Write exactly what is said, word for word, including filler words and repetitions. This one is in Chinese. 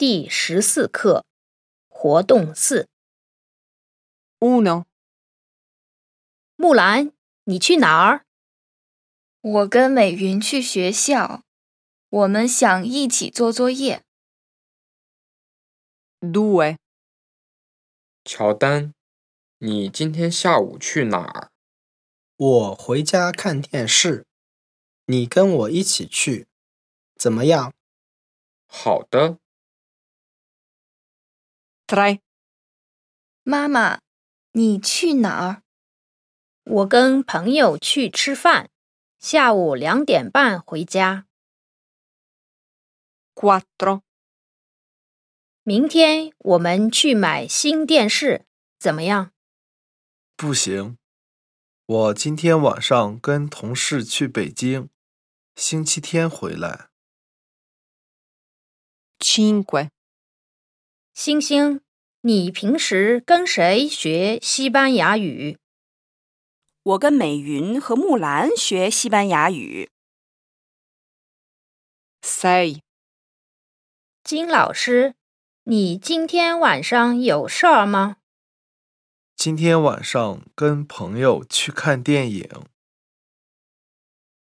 第十四课，活动四。 uno, 木兰，你去哪儿？ 我跟美云去学校，我们想一起做作业。 due, 乔丹，你今天下午去哪儿？ 我回家看电视，你跟我一起去，怎么样？ 好的。 tre, 妈妈，你去哪儿？ 我跟朋友去吃饭，下午两点半回家。 quattro, 明天我们去买新电视，怎么样？ 不行，我今天晚上跟同事去北京，星期天回来。 cinque, 星星，你平时跟谁学西班牙语？ 我跟美云和木兰学西班牙语。 sei, 金老师，你今天晚上有事儿吗？ 今天晚上跟朋友去看电影。